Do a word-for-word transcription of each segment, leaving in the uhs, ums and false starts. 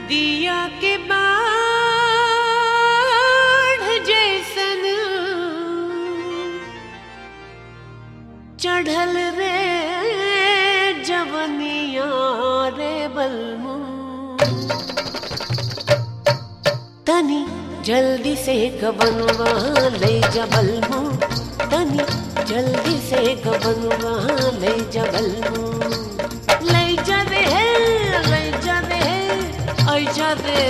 नदिया के बाढ़ जैसन चढ़ल रे जवनिया रे बलमू। तनी जल्दी से गबनवा ले जा बलमू, तनी जल्दी से गबनवा ले जा बलमू। ले जा रे ले जा रे आई जा रे,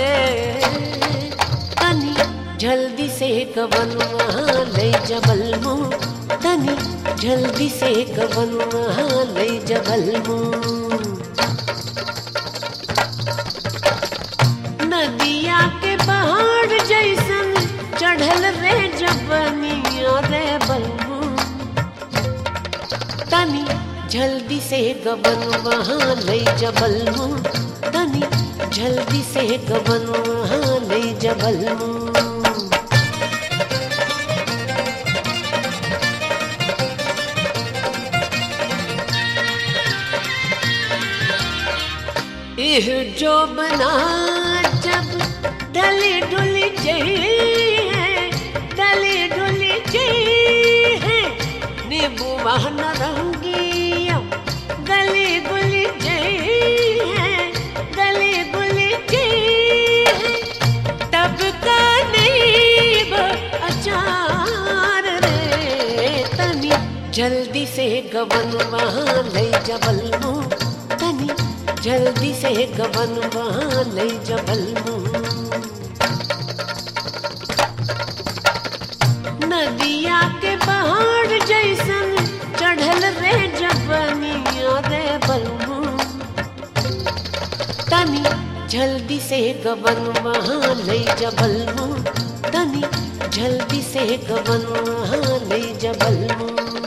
तनी जल्दी से गबनवा ले जा बलमू, तनी जल्दी से गबनवा ले जा बलमू। नदिया के पहाड़ जैसन चढ़ल रे जवनिया रे बलमू। तनी जल्दी से गबनवा ले जा बलमू, तनी जल्दी से गबनवा ले जा बलमू। इह जो बना जब डली डुली चाहिए, डली डुली चाहिए, नींबू वाहन रंगिया गली गुली चाहिए, गली गुली चाहिए, तब का नींब अचार रे। तनी जल्दी से गबनवा ले जा बलमू, तनी जल्दी से गबनवा ले जा बलमू। नदिया के पहाड़ जैसन चढ़ल रे जवनिया रे बलमू। तनी जल्दी से गबनवा ले जा बलमू, तनी जल्दी से गबनवा ले जा बलमू।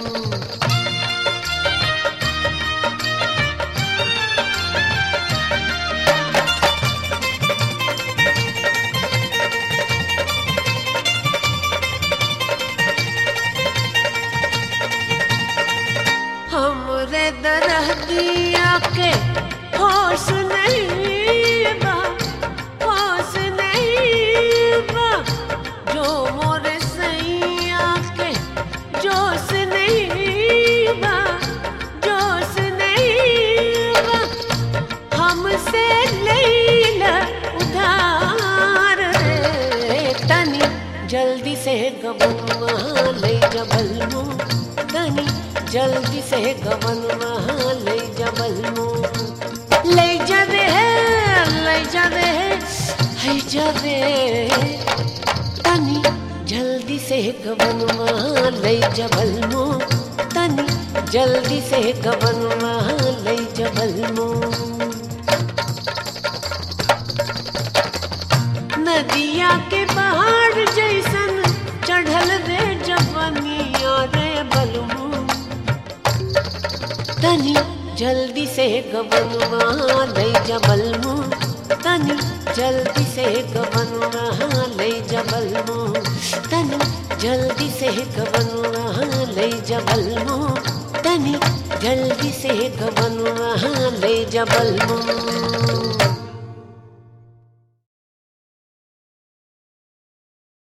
हमरे दरदिया के होश नहीं बा, होश नहीं बा, जो मोरे सैया के जोश नहीं बा, जोश नहीं बा। हमसे लैला उधार रे, तनी जल्दी से गबनवा ले जा बलमू, तनी जल्दी से गबनवा ले जा बलमू। ले जा रे ले जा रे है जा रे, तनी जल्दी से गबनवा ले जा बलमू, तनी जल्दी से गबनवा ले जा बलमू। नदिया के पहाड़ जैसन चढ़ल रे जवनिया रे बलमू। तनी जल्दी से गबनवा ले जा बलमू, तनी जल्दी से गबनवा ले जा बलमू, तनी जल्दी से गबनवा ले जा बलमू, तनी जल्दी से गबनवा ले जा बलमू।